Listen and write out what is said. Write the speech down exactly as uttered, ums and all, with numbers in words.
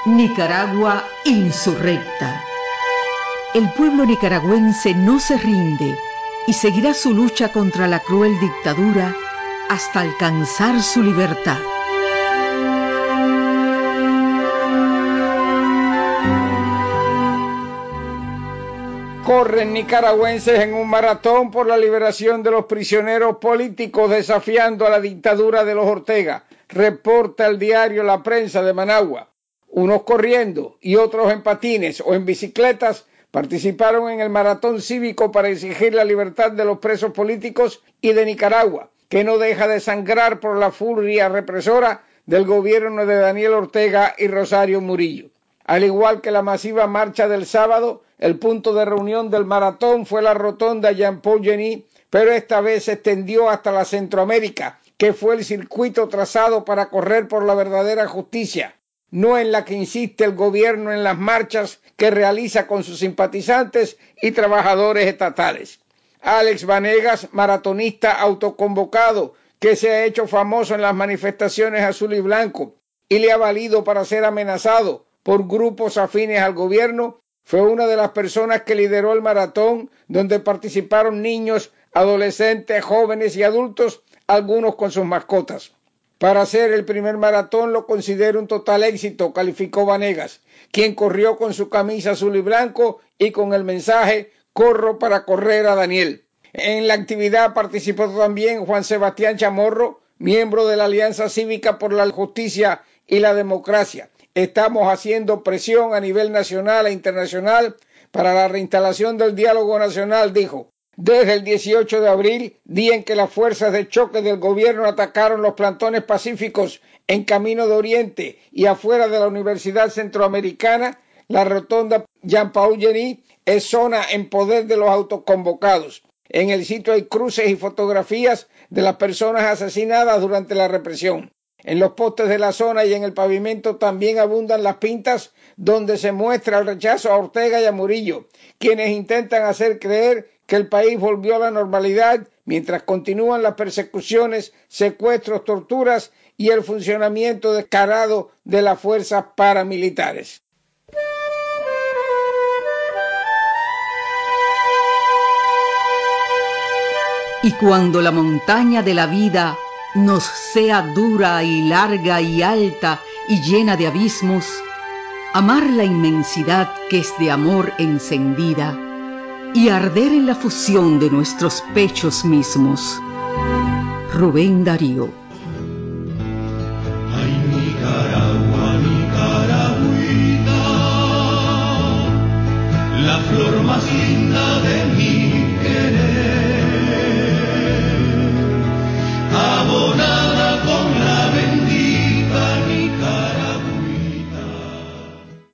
Nicaragua insurrecta. El pueblo nicaragüense no se rinde y seguirá su lucha contra la cruel dictadura hasta alcanzar su libertad. Corren nicaragüenses en un maratón por la liberación de los prisioneros políticos desafiando a la dictadura de los Ortega, reporta el diario La Prensa de Managua. Unos corriendo y otros en patines o en bicicletas participaron en el maratón cívico para exigir la libertad de los presos políticos y de Nicaragua, que no deja de sangrar por la furia represora del gobierno de Daniel Ortega y Rosario Murillo. Al igual que la masiva marcha del sábado, el punto de reunión del maratón fue la rotonda Jean-Paul Genis, pero esta vez se extendió hasta la Centroamérica, que fue el circuito trazado para correr por la verdadera justicia, no en la que insiste el gobierno en las marchas que realiza con sus simpatizantes y trabajadores estatales. Alex Vanegas, maratonista autoconvocado, que se ha hecho famoso en las manifestaciones azul y blanco y le ha valido para ser amenazado por grupos afines al gobierno, fue una de las personas que lideró el maratón, donde participaron niños, adolescentes, jóvenes y adultos, algunos con sus mascotas. Para ser el primer maratón lo considero un total éxito, calificó Vanegas, quien corrió con su camisa azul y blanco y con el mensaje "Corro para correr a Daniel". En la actividad participó también Juan Sebastián Chamorro, miembro de la Alianza Cívica por la Justicia y la Democracia. Estamos haciendo presión a nivel nacional e internacional para la reinstalación del diálogo nacional, dijo. Desde el dieciocho de abril, día en que las fuerzas de choque del gobierno atacaron los plantones pacíficos en Camino de Oriente y afuera de la Universidad Centroamericana, la rotonda Jean-Paul Genis es zona en poder de los autoconvocados. En el sitio hay cruces y fotografías de las personas asesinadas durante la represión. En los postes de la zona y en el pavimento también abundan las pintas donde se muestra el rechazo a Ortega y a Murillo, quienes intentan hacer creer que el país volvió a la normalidad mientras continúan las persecuciones, secuestros, torturas y el funcionamiento descarado de las fuerzas paramilitares. Y cuando la montaña de la vida nos sea dura y larga y alta y llena de abismos, amar la inmensidad que es de amor encendida y arder en la fusión de nuestros pechos mismos. Rubén Darío.